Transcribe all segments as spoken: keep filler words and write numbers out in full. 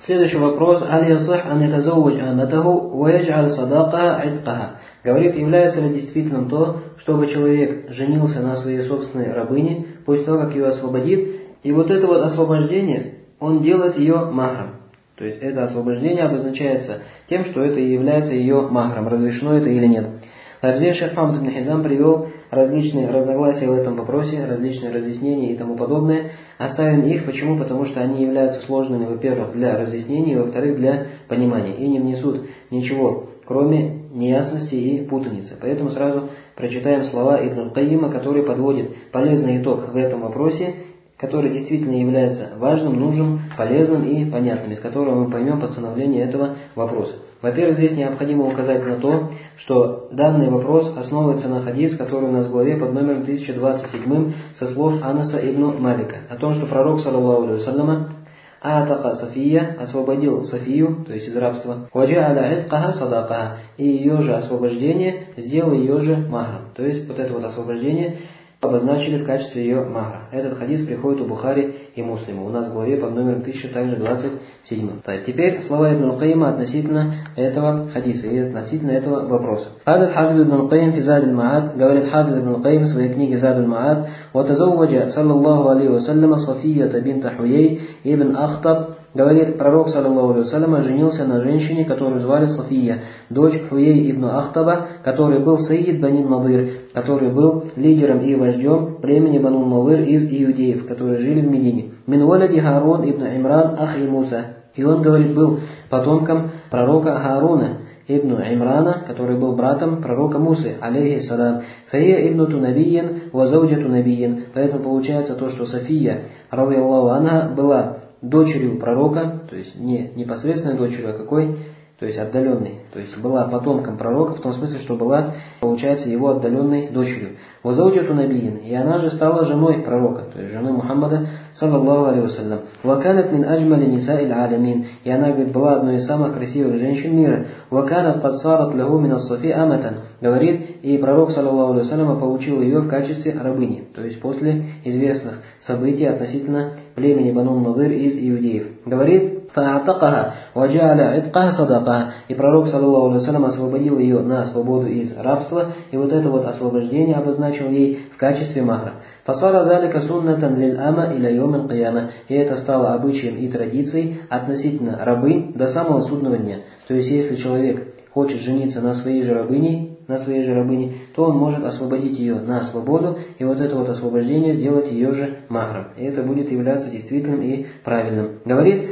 Следующий вопрос. «Аль ясих ан ятазаввадж аматаху ва ядж'аль садакаха итқаха». Говорит, является ли действительным то, чтобы человек женился на своей собственной рабыне, после того, как ее освободит, и вот это вот освобождение, он делает ее махром. То есть это освобождение обозначается тем, что это и является ее махром, разрешено это или нет. Здесь шейх Мухаммад ибн Хизам привел различные разногласия в этом вопросе, различные разъяснения и тому подобное. Оставим их. Почему? Потому что они являются сложными, во-первых, для разъяснения, во-вторых, для понимания. И не внесут ничего, кроме неясности и путаницы. Поэтому сразу прочитаем слова Ибн Кайима, который подводит полезный итог в этом вопросе, который действительно является важным, нужным, полезным и понятным, из которого мы поймем постановление этого вопроса. Во-первых, здесь необходимо указать на то, что данный вопрос основывается на хадис, который у нас в главе под номером тысяча двадцать семь со слов Анаса ибн Малика, о том, что пророк, саллаллаху алейхи вассаляма, атака София, освободил Софию, то есть из рабства, ваджа'аля итқаха садакаха, и ее же освобождение сделал ее же махром. То есть вот это вот освобождение обозначили в качестве ее махра. Этот хадис приходит у Бухари и Муслима. У нас в главе под номером тысяча двадцать семь. Так, теперь слова Ибн Кайима относительно этого хадиса и относительно этого вопроса. Хадис Хафиз Ибн Кайим фи Зад аль-Ма'ад, говорит Хафиз Ибн Кайим в своей книге Зад аль-Ма'ад, «Ватазавваджа саллаллаху алейхи вассаляма Софията бинта Хуей ибн Ахтаб». Говорит, пророк, саллаллаху алейхи вассаляма, женился на женщине, которую звали София, дочь Хуей ибн Ахтаба, который был Саид Банин Надыр, который был лидером и вождем племени Бану Надыр из иудеев, которые жили в Медине. Мин валяди Харун ибн Имран ахи Муса. И он, говорит, был потомком пророка Харуна ибн Имрана, который был братом пророка Мусы, алейхиссалам. Фая ибн Тунабиин ва зауджа Тунабиин. Поэтому получается то, что София, радийаллаху анха, была дочерью пророка, то есть не непосредственной дочерью, а какой? То есть отдаленной. То есть была потомком пророка, в том смысле, что была, получается, его отдаленной дочерью. Вазауджату набиин. И она же стала женой пророка, то есть женой Мухаммада, саллаллаху алейхи вассалям. Ваканат мин аджмали нисаиль алямин. И она, говорит, была одной из самых красивых женщин мира. Ваканат кад сарат лаху мин ас-Софи аматан. Говорит, и пророк, саллаллаху алейхи вассалям, получил ее в качестве рабыни. То есть после известных событий относительно племени Бану Надыр из иудеев. Говорит, فَأَعْتَقَهَا وَجَعَلَ عِتْقَهَا صَدَقَهَا. И пророк, саллаллаху алейхи вассалям, освободил ее на свободу из рабства, и вот это вот освобождение обозначил ей в качестве махра. فَصَارَ ذَلِكَ سُنَّةً لِلْأَمَ إِلَى يَوْمِ الْقِيَامَةِ. И это стало обычаем и традицией относительно рабы до самого судного дня. То есть, если человек хочет жениться на своей же рабыне, на своей же рабыне, то он может освободить ее на свободу, и вот это вот освобождение сделать ее же махром. И это будет являться действительным и правильным. Говорит,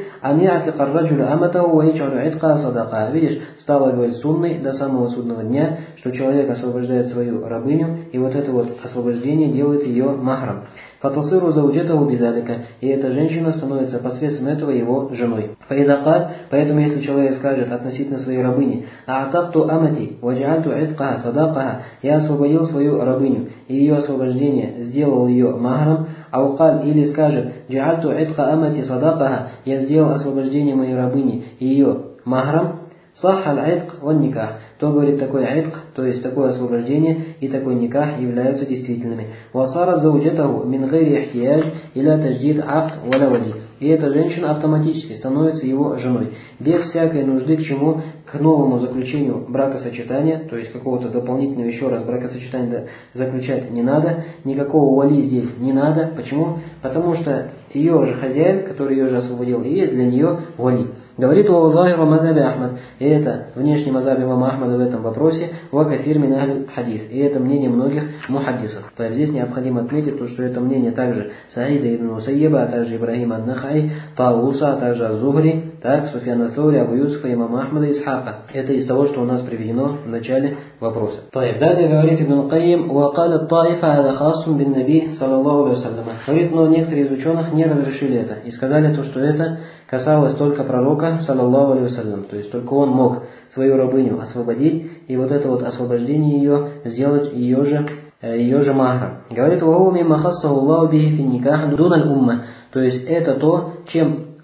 видишь, стало, говорит, сунной до самого судного дня, что человек освобождает свою рабыню, и вот это вот освобождение делает ее махром. Фатасыру зауджатаху бидалика, и эта женщина становится посредством этого его женой. Фаидакат, поэтому если человек скажет относительно своей рабыни, а'такту амати, вадж'альту итқаха садакаха, я освободил свою рабыню, и ее освобождение сделал ее махром, аукаль, или скажет, дж'альту итқа амати садакаха, я сделал освобождение моей рабыни и ее махром, сах аль-итк ван никах, то, говорит, такой итк, то есть такое освобождение и такой никах являются действительными. Васара зауджатаху мин гайри ихтияж иля тадждид акд валя вали. И эта женщина автоматически становится его женой, без всякой нужды к чему, к новому заключению бракосочетания, то есть какого-то дополнительного еще раз бракосочетания заключать не надо, никакого вали здесь не надо. Почему? Потому что ее же хозяин, который ее же освободил, и есть для нее вали. Говорит у Захира мазаби Ахмад, и это внешний мазаби имама Ахмада в этом вопросе, ва касир мин ахль хадис, и это мнение многих мухаддисов. То есть здесь необходимо отметить то, что это мнение также Саида ибн Мусайяба, а также Ибрахима ан-Нахаи, Тауса, а также Az-Зухри, так, Суфьяна Саури, Абу Юсуфа, имама Ахмада и Исхака. Это из того, что у нас приведено в начале вопроса. Далее говорит Ибн Кайим, وَقَالَ الطَّائِفَ هَذَا خَاصٌ بِالنَّبِي саллаллаху алейхи вассалям. Говорит, но некоторые из ученых не разрешили это и сказали то, что это касалось только пророка, саллаллаху алейхи вассалям. То есть только он мог свою рабыню освободить, и вот это вот освобождение ее сделать ее же ее же махром. Говорит, то есть это то, чем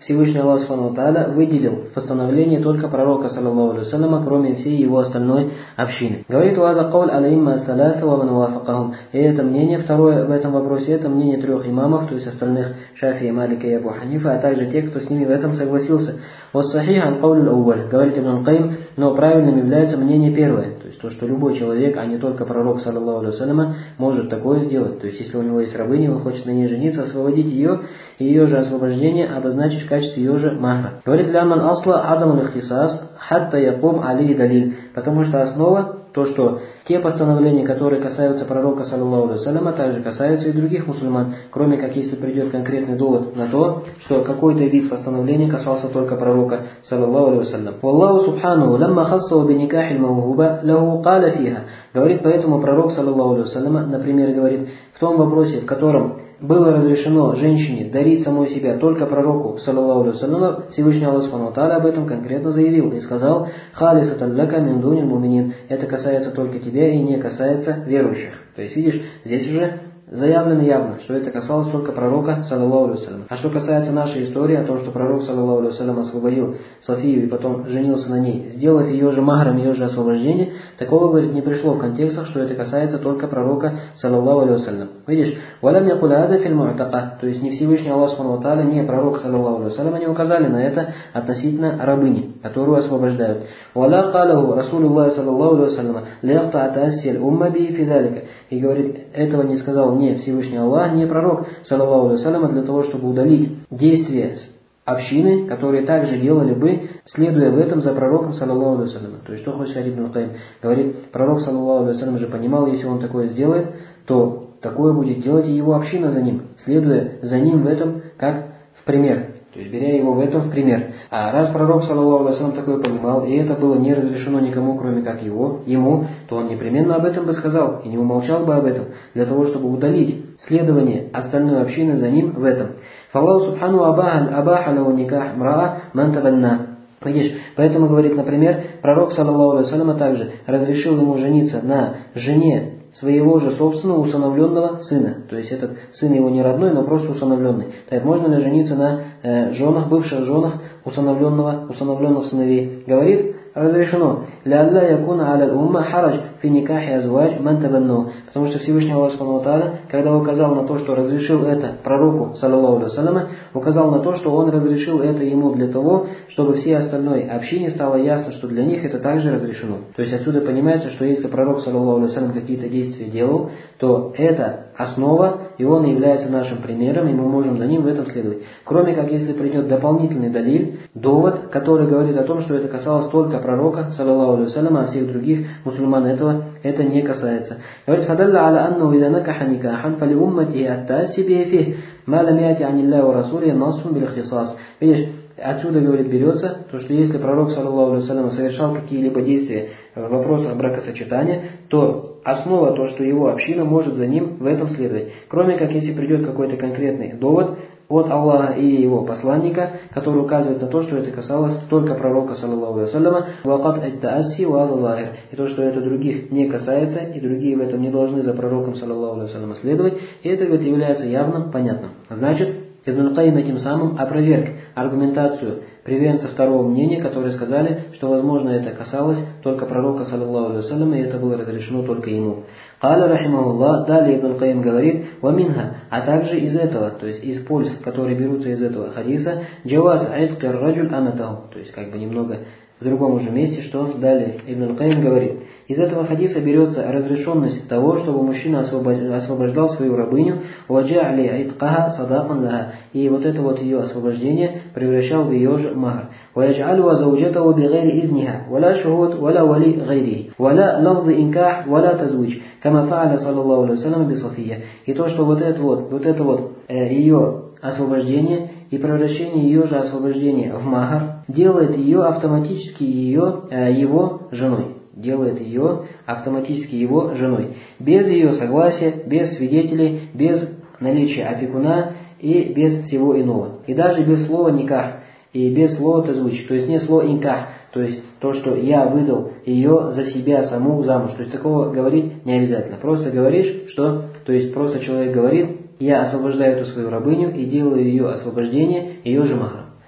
Всевышний Аллах Субхану ва Тааля выделил в постановлении только пророка, саллаллаху алейхи ва салляма, кроме всей его остальной общины. Говорит: «Ваза кауль алеймма саласа ва ман вафакахум». И это мнение, второе в этом вопросе, это мнение трех имамов, то есть остальных Шафии, Малика и Абу Ханифа, а также тех, кто с ними в этом согласился. «Вассахих аль-кауль аль-ауваль», говорит Ибн аль-Каим, но правильным является мнение первое, то есть то, что любой человек, а не только пророк, саллаллаху алейхи ва салляма, может такое сделать. То есть если у него есть рабыня, он хочет на ней жениться, освободить ее, и ее же освобождение обозначить в качестве ее же махра. Говорит: «Ляман асла адамул ихтисас хатта якум али далиль», потому что основа то, что те постановления, которые касаются пророка, саллаллаху алейхи ва салляма, также касаются и других мусульман, кроме как если придет конкретный довод на то, что какой-то вид постановления касался только пророка, саллаллаху алейхи ва саллям. «Валлаху субхану лямма хассау биникахиль мавгуба лаху каля фиха». Говорит, поэтому пророк, саллаллаху алейхи ва саллям, например, говорит, в том вопросе, в котором было разрешено женщине дарить самой себя только пророку, саллаллаху алейхи ва саллям, Всевышний Аллах Субхану ва Тааля об этом конкретно заявил и сказал: «Халисатан лака мин дунил муминин». Это касается только тебя и не касается верующих. То есть, видишь, здесь уже заявлено явно, что это касалось только пророка, саллаллаху алейхи ва саллям. А что касается нашей истории о том, что пророк, саллаллаху алейхи ва саллям, освободил Софию и потом женился на ней, сделав ее же махром, ее же освобождение, такого, говорит, не пришло в контекстах, что это касается только пророка, саллаллаху алейхи ва саллям. Видишь, «Валям якуля ада филь му'така», то есть не Всевышний Аллах Субхану ва Тааля, не пророк, саллаллаху алейхи ва саллям, они указали на это относительно рабыни, которую освобождают. «Валя калаху Расулуллах саллаллаху алейхи ва саллям лехта атассель умма би фидалика». И говорит, этого не сказал не Всевышний Аллах, не пророк, саллаллаху алейхи ва саллям, для того, чтобы удалить действия общины, которые также делали бы, следуя в этом за пророком, саллаллаху алейхи ва саллям. То есть, что хочет сказать Ибн аль-Каим? Говорит, пророк, саллаллаху алейхи ва саллям, же понимал, если он такое сделает, то такое будет делать и его община за ним, следуя за ним в этом как в пример. То есть, беря его в этом в пример. А раз пророк, саллаллаху алейхи ва саллям, такое понимал, и это было не разрешено никому, кроме как его, ему, то он непременно об этом бы сказал и не умолчал бы об этом, для того, чтобы удалить следование остальной общины за ним в этом. «Фаллаху субхану абаха лау никах мраа ман табанна». Видишь, поэтому говорит, например, пророк, саллаллаху алейхи ва саллям, также разрешил ему жениться на жене своего же собственного усыновленного сына. То есть этот сын его не родной, но просто усыновленный. Так можно ли жениться на э, женах, бывших женах усыновленного, усыновленных сыновей? Говорит, разрешено. «Лялля якуна аля умма харадж фи никахи азвадж ман табанну». Потому что Всевышний Аллах Субхану ва Тааля, когда указал на то, что разрешил это пророку, саллаллаху алейхи ва саллям, указал на то, что он разрешил это ему для того, чтобы всей остальной общине стало ясно, что для них это также разрешено. То есть отсюда понимается, что если пророк, саллаллаху алейхи ва саллям, какие-то действия делал, то это основа, и он является нашим примером, и мы можем за ним в этом следовать. Кроме как если придет дополнительный далиль, довод, который говорит о том, что это касалось только пророка, саллаллаху алейхи ва саллям, а всех других мусульман этого это не касается. Говорит: «Фадалла аля анну иза накаха никахан фали уммати аттаси бифих ма лам яти аниллахи ва расули насун бил ихтисас». Видишь, отсюда, говорит, берется то, что если пророк, саллаллаху алейхи ва саллям, совершал какие-либо действия в вопросах бракосочетания, то основа то, что его община может за ним в этом следовать. Кроме как если придет какой-то конкретный довод от Аллаха и его посланника, который указывает на то, что это касалось только пророка, саллаллаху алейхи ва саллям, вакат ат-тааси ва азаллахир, и то, что это других не касается, и другие в этом не должны за пророком, саллаллаху алейхи ва саллям, следовать, и это, говорит, является явным, понятным. Значит, Ибн аль-Каим этим самым опроверг аргументацию приверженцев второго мнения, которые сказали, что, возможно, это касалось только пророка, саллаллаху алейхи ва саллям, и это было разрешено только ему. Каля рахимахуллах, далее Ибн аль-Каим говорит: «Ваминха», а также из этого, то есть из польз, которые берутся из этого хадиса, джаваз айтки раджуль аматаху, то есть как бы немного в другом уже месте, что далее Ибн аль-Каим говорит. Из этого хадиса берется разрешенность того, чтобы мужчина освобождал свою рабыню, ваджа'ли айткаха садакан лаха, и вот это вот ее освобождение превращал в ее же махр. Ваджа'лю зауджатаху бигайри изниха, валя шухуд, валя вали гайрихи, валя лафзы инках, валя тазвуч, кама фааля саллаллаху алейхи ва саллям би София. И то, что вот это вот, вот это вот э, ее освобождение и превращение ее же освобождения в махр делает ее автоматически ее, э, его женой. Делает ее автоматически его женой. Без ее согласия, без свидетелей, без наличия опекуна и без всего иного. И даже без слова никах, и без слова тазвуч, то есть не слово инках, то есть то, что я выдал ее за себя саму замуж. То есть такого говорить не обязательно. Просто говоришь, что, то есть просто человек говорит: я освобождаю эту свою рабыню и делаю ее освобождение ее же махром.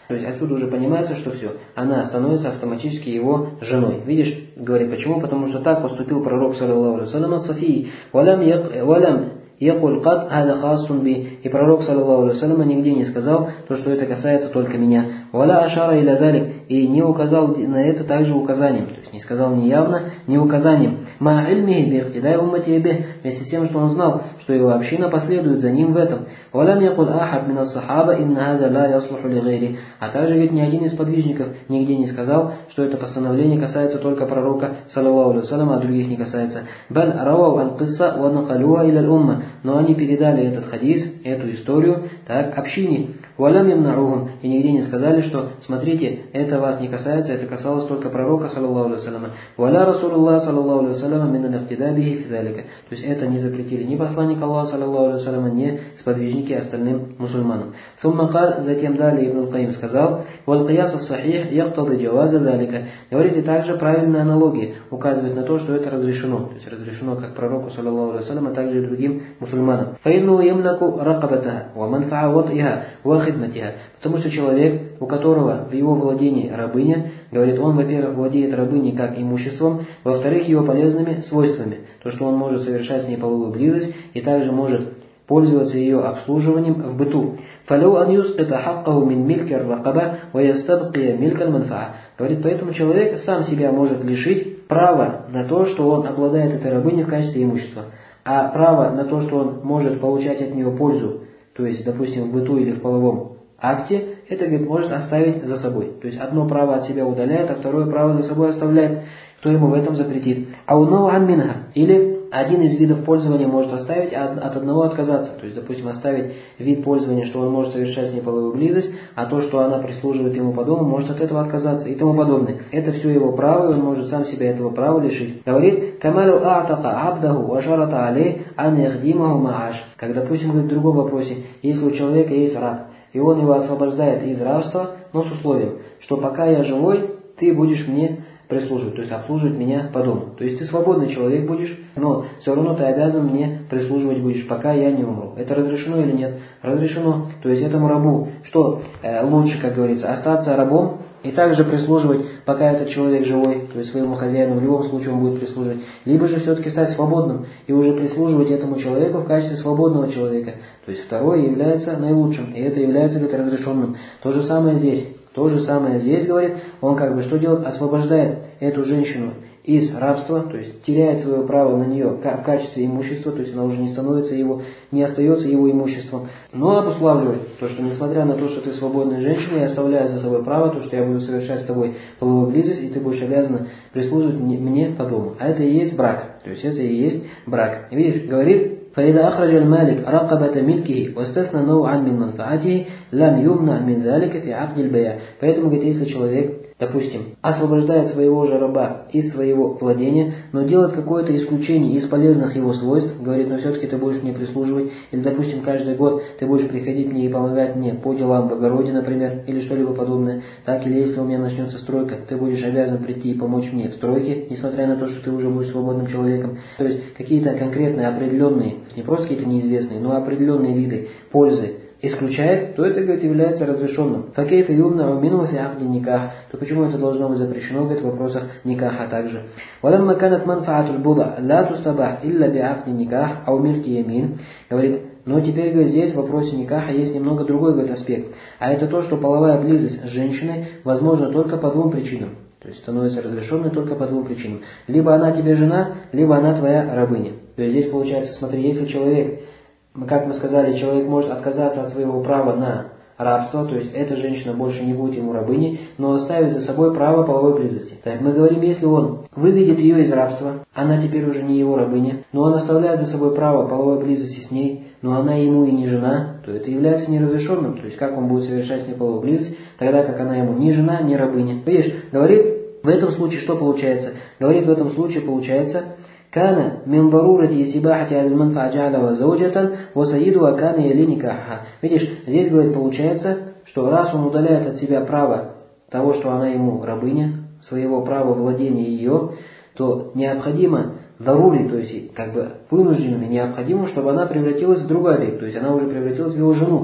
То есть отсюда уже понимается, что все, она становится автоматически его женой. Видишь, говорит, почему? Потому что так поступил пророк, саллаллаху алейхи ва саллям, Софии. «Валям валям якуль кат хада хасун би». И пророк, саллаллаху алейхи ва саллям, нигде не сказал, то, что это касается только меня. «Валя ашара иля залик». И не указал на это также указанием. То есть не сказал ни явно, ни указанием. «Ма ильмихи би ихтидай уммати бих». Вместе с тем, что он знал, что его община последует за ним в этом. «Валям якуль ахад мина сахаба инна хаза ла яслуху ли гайри». А также ведь ни один из подвижников нигде не сказал, что это постановление касается только пророка, саллаллаху алейхи ва саллям, а других не касается. «Баль равау ан кисса ва накалуа иля умма». Но они передали этот хадис, эту историю, так, общине. «Валям ямнаухум». И нигде не сказали, что, смотрите, это вас не касается, это касалось только пророка, саллаллаху алейхи ва саллям. «Валя расулуллах, саллаллаху алейхи ва саллям, мин аль-ихтида бихи фи залика». То есть это не запретили ни посланник Аллаха, саллаллаху алейхи ва саллям, ни сподвижники остальным мусульманам. «Сумма каль», затем далее Ибн аль-Каим сказал, «Валь кияс ас-сахих яктады джаваза залика». Говорите, также правильная аналогия указывает на то, что это разрешено. То есть разрешено как пророку, саллаллаху алейхи ва саллям, а также и другим мусульманам. «Фаинну ямлаку ракабатаха, ва манфаа ватиха, ва хидматиха». Потому что человек, у которого в его владении рабыня, говорит, он, во-первых, владеет рабыней как имуществом, во-вторых, его полезными свойствами. То, что он может совершать с ней половую близость и также может пользоваться ее обслуживанием в быту. «Фалю ан юскита хаккаху мин милькер ракаба, ва ястабкия милькан манфаа». Говорит, поэтому человек сам себя может лишить права на то, что он обладает этой рабыней в качестве имущества. А право на то, что он может получать от нее пользу, то есть, допустим, в быту или в половом акте, это, говорит, может оставить за собой. То есть одно право от себя удаляет, а второе право за собой оставляет. Кто ему в этом запретит? «Ауну ан минха». Или один из видов пользования может оставить, а от одного отказаться. То есть, допустим, оставить вид пользования, что он может совершать с ней половую близость, а то, что она прислуживает ему по дому, может от этого отказаться и тому подобное. Это все его право, и он может сам себя этого права лишить. Говорит, «Камалю а'така абдаху ва шарата алей ан яхдимаху мааш». Как, допустим, говорит в другом вопросе, если у человека есть раб, и он его освобождает из рабства, но с условием, что пока я живой, ты будешь мне прислуживать, то есть обслуживать меня по дому. То есть ты свободный человек будешь, но все равно ты обязан мне прислуживать будешь, пока я не умру. Это разрешено или нет? Разрешено. То есть этому рабу, что э, лучше, как говорится, остаться рабом и также прислуживать, пока этот человек живой, то есть своему хозяину, в любом случае он будет прислуживать. Либо же все-таки стать свободным и уже прислуживать этому человеку в качестве свободного человека. То есть второе является наилучшим, и это является как разрешенным. То же самое здесь. То же самое здесь, говорит, он как бы что делает? Освобождает эту женщину из рабства, то есть теряет свое право на нее в качестве имущества, то есть она уже не становится его, не остается его имуществом, но обуславливает то, что несмотря на то, что ты свободная женщина, я оставляю за собой право, то, что я буду совершать с тобой половую близость, и ты будешь обязана прислуживать мне по дому. А это и есть брак, то есть это и есть брак. Видишь, говорит, فإذا أخرج المالك رقبة ملكه واستثنى نوعا من منفعته لم يمنع من ذلك في عقد البيع. Поэтому, говорит, если человек, допустим, освобождает своего же раба из своего владения, но делает какое-то исключение из полезных его свойств, говорит, но все-таки ты будешь мне прислуживать, или, допустим, каждый год ты будешь приходить мне и помогать мне по делам в огороде, например, или что-либо подобное, так, или если у меня начнется стройка, ты будешь обязан прийти и помочь мне в стройке, несмотря на то, что ты уже будешь свободным человеком. То есть какие-то конкретные, определенные, не просто какие-то неизвестные, но определенные виды пользы исключает, то это, говорит, является разрешенным. Факейфа юмна умину фи ахди никах. То почему это должно быть запрещено, говорит, в вопросах никаха также. Валамма канат манфаатуль буда ла тустабах илля би ахди никах ау мирки ямин. Говорит, но теперь, говорит, здесь в вопросе никаха есть немного другой, говорит, аспект. А это то, что половая близость с женщиной возможна только по двум причинам. То есть становится разрешенной только по двум причинам. Либо она тебе жена, либо она твоя рабыня. То есть здесь получается, смотри, если человек, как мы сказали, человек может отказаться от своего права на рабство, то есть эта женщина больше не будет ему рабыней, но оставит за собой право половой близости. Так мы говорим, если он выведет ее из рабства, она теперь уже не его рабыня, но он оставляет за собой право половой близости с ней, но она ему и не жена, то это является неразрешенным. То есть как он будет совершать с ней половую близость, тогда как она ему ни жена, ни рабыня. Видишь, говорит, в этом случае что получается? Говорит, в этом случае получается, كان من ضرورة استباحة هذه المنفعة جعلها زوجة وسيدها كان يلي نكاحها. Видишь, здесь, говорит, получается, что раз он удаляет от себя право того, что она ему рабыня, своего права владения ее, то необходимо дарури, то есть как бы вынужденными необходимо, чтобы она превратилась в другой объект, то есть она уже превратилась в его жену.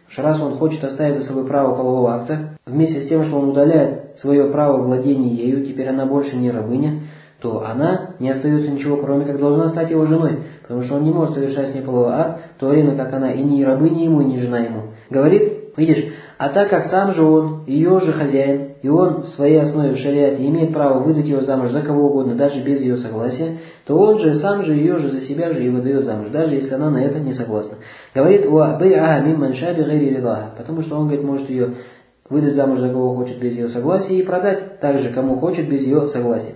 Раз он хочет оставить за собой право полового акта, вместе с тем, что он удаляет свое право владения ею, теперь она больше не рабыня, то она не остается ничего, кроме как должна стать его женой, потому что он не может совершать с ней половой акт, в то время как она и не рабыня ему, и не жена ему. Говорит, видишь, а так как сам же он, ее же хозяин, и он в своей основе в шариате имеет право выдать ее замуж за кого угодно, даже без ее согласия, то он же сам же ее же за себя же и выдает замуж, даже если она на это не согласна. Говорит, потому что он, говорит, может ее выдать замуж за кого хочет без ее согласия и продать также кому хочет без ее согласия.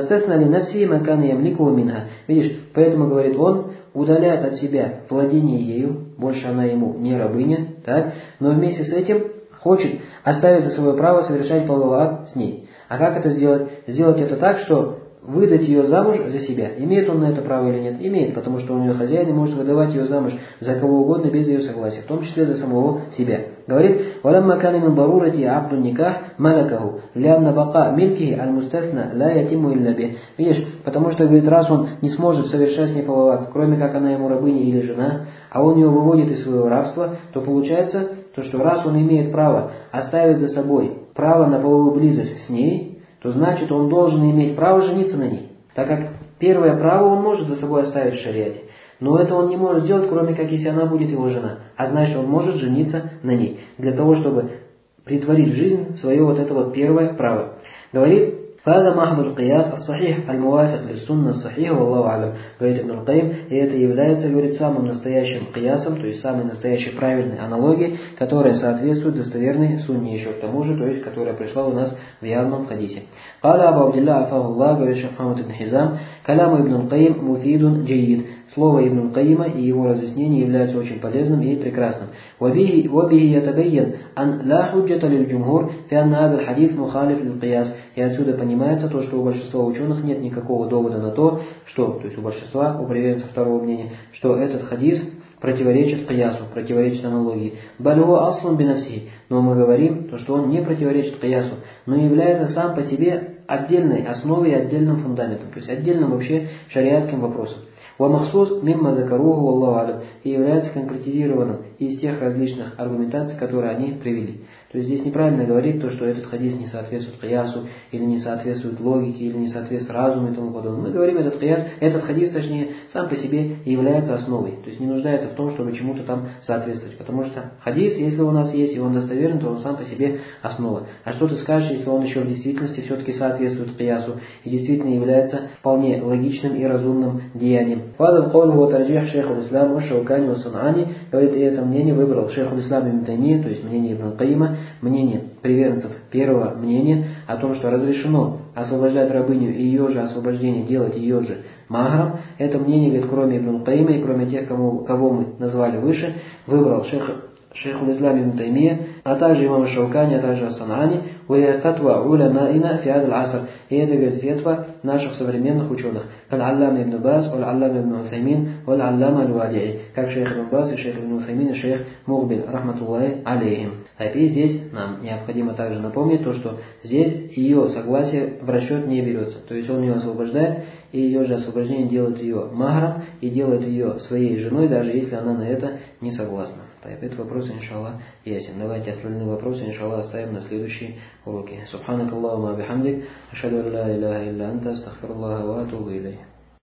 Видишь, поэтому, говорит, он удаляет от себя владение ею, больше она ему не рабыня, так, но вместе с этим хочет оставить за собой право совершать половой акт с ней. А как это сделать? Сделать это так, что выдать ее замуж за себя. Имеет он на это право или нет? Имеет, потому что у нее хозяин и может выдавать ее замуж за кого угодно без ее согласия, в том числе за самого себя. Говорит, «Валямма кана мин дарурати абду никах малакаху, лянна бака милкихи аль-мустасна ла ятиму илля бих». Видишь, потому что, говорит, раз он не сможет совершать с ней половой акт, кроме как она ему рабыня или жена, а он ее выводит из своего рабства, то получается, то, что раз он имеет право оставить за собой право на половую близость с ней, то значит он должен иметь право жениться на ней. Так как первое право он может за собой оставить в шариате. Но это он не может сделать, кроме как если она будет его жена. А значит он может жениться на ней. Для того, чтобы претворить в жизнь свое вот это вот первое право. Говорит, هذا محض القياس الصحيح الموافق للسنة الصحيح والله أعلم. Говорит Ибн Аль-Каим, и это является, говорит, самым настоящим киясом, то есть самой настоящей правильной аналогией, которая соответствует достоверной сунне еще к тому же, то есть которая пришла у нас в явном хадисе. قال أبو عبد الله عفاه الله, говорит Шейх Мухаммад ибн Хизам, كلام ابن القيم مفيد جيد. Слово Ибн Аль-Каима и его разъяснение являются очень полезным и прекрасным. وبه يتبين أن لا حجة للجمهور في أن هذا الحديث مخالف للقياس. И отсюда понимается то, что у большинства ученых нет никакого довода на то, что, то есть у большинства, у приверженцев второго мнения, что этот хадис противоречит киясу, противоречит аналогии. Балюа аслун бинавси. Но мы говорим, то, что он не противоречит киясу, но является сам по себе отдельной основой и отдельным фундаментом, то есть отдельным вообще шариатским вопросом. ومخصوص مما ذكروه والله أعلم, и является конкретизированным из тех различных аргументаций, которые они привели. То есть здесь неправильно говорить то, что этот хадис не соответствует киясу, или не соответствует логике, или не соответствует разуму и тому подобное. Мы говорим, этот кияс, этот хадис, точнее, сам по себе является основой. То есть не нуждается в том, чтобы чему-то там соответствовать. Потому что хадис, если у нас есть, и он достоверен, то он сам по себе основа. А что ты скажешь, если он еще в действительности все-таки соответствует киясу, и действительно является вполне логичным и разумным деянием. Фадал кауль ва тарджих шейх аль-Ислам ва Шаукани ва Санани, говорит, и это мнение выбрал шейх аль-Ислам ибн Таймия, то есть мнение Ибн Аль-Каима, мнение приверженцев первого мнения о том, что разрешено освобождать рабыню и ее же освобождение делать ее же махром. Это мнение, говорит, кроме Ибн Аль-Каима и кроме тех, кому, кого мы назвали выше, выбрал шейх шейх аль-Ислам ибн Таймия, а также имам Шаукани, а также Ас-Санани, фатва уламаина фи адл аср. И это, говорит, фетва наших современных ученых, каль-Аллама ибн Бас, валь-Аллама ибн Усаймин, валь-Аллама аль-Вадии, как шейх ибн Бас и шейх ибн Усаймин и шейх Мухбин, рахматуллахи алейхим. И здесь нам необходимо также напомнить то, что здесь ее согласие в расчет не берется. То есть он ее освобождает, и ее же освобождение делает ее махром, и делает ее своей женой, даже если она на это не согласна. Этот вопрос, иншаллах, ясен. Давайте остальные вопросы, иншаллах, оставим на следующие уроки. Субханак Аллахума бихамдик, ашхаду ан ла иляха илля анта, астагфируллаха ва атубу илейх.